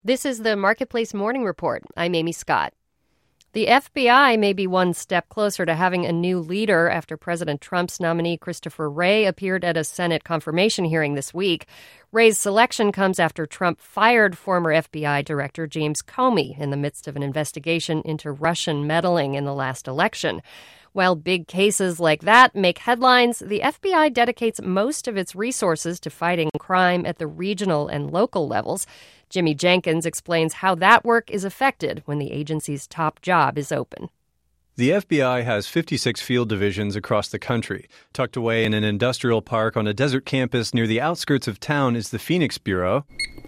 This is the Marketplace Morning Report. I'm Amy Scott. The FBI may be one step closer to having a new leader after President Trump's nominee Christopher Wray appeared at a Senate confirmation hearing this week. Wray's selection comes after Trump fired former FBI Director James Comey in the midst of an investigation into Russian meddling in the last election. While big cases like that make headlines, the FBI dedicates most of its resources to fighting crime at the regional and local levels. Jimmy Jenkins explains how that work is affected when the agency's top job is open. The FBI has 56 field divisions across the country. Tucked away in an industrial park on a desert campus near the outskirts of town is the Phoenix Bureau.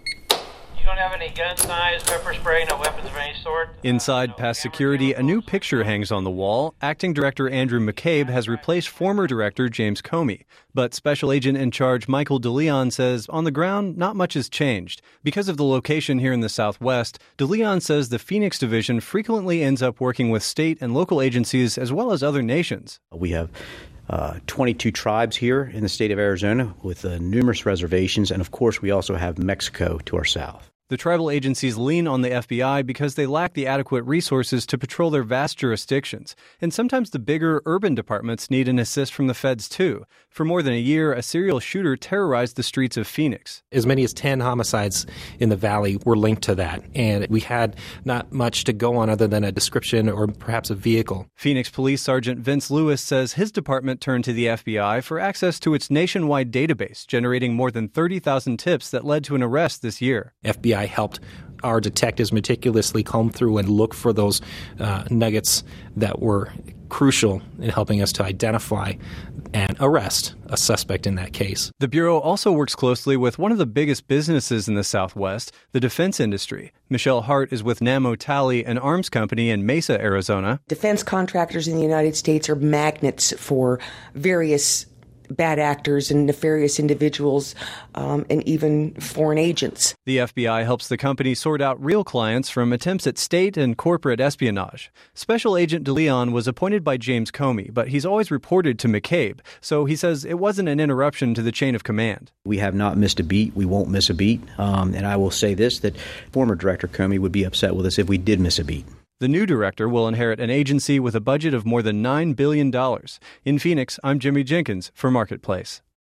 You don't have any guns, knives, pepper spray, no weapons of any sort? Inside past security, a new picture hangs on the wall. Acting Director Andrew McCabe has replaced former Director James Comey. But Special Agent in charge Michael DeLeon says on the ground, not much has changed. Because of the location here in the Southwest, DeLeon says the Phoenix Division frequently ends up working with state and local agencies as well as other nations. We have 22 tribes here in the state of Arizona with numerous reservations. And of course, we also have Mexico to our south. The tribal agencies lean on the FBI because they lack the adequate resources to patrol their vast jurisdictions. And sometimes the bigger urban departments need an assist from the feds, too. For more than a year, a serial shooter terrorized the streets of Phoenix. As many as 10 homicides in the valley were linked to that. And we had not much to go on other than a description or perhaps a vehicle. Phoenix Police Sergeant Vince Lewis says his department turned to the FBI for access to its nationwide database, generating more than 30,000 tips that led to an arrest this year. FBI helped our detectives meticulously comb through and look for those nuggets that were crucial in helping us to identify and arrest a suspect in that case. The Bureau also works closely with one of the biggest businesses in the Southwest, the defense industry. Michelle Hart is with Namo Tally, an arms company in Mesa, Arizona. Defense contractors in the United States are magnets for various bad actors and nefarious individuals and even foreign agents. The FBI helps the company sort out real clients from attempts at state and corporate espionage. Special Agent DeLeon was appointed by James Comey, but he's always reported to McCabe, so he says it wasn't an interruption to the chain of command. We have not missed a beat. We won't miss a beat. And I will say this, that former Director Comey would be upset with us if we did miss a beat. The new director will inherit an agency with a budget of more than $9 billion. In Phoenix, I'm Jimmy Jenkins for Marketplace.